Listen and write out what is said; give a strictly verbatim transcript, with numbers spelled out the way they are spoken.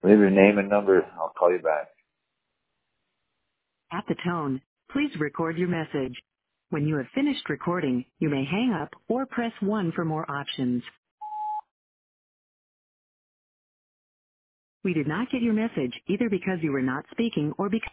Leave your name and number. I'll call you back. At the tone, please record your message. When you have finished recording, you may hang up or press one for more options. We did not get your message either because you were not speaking or because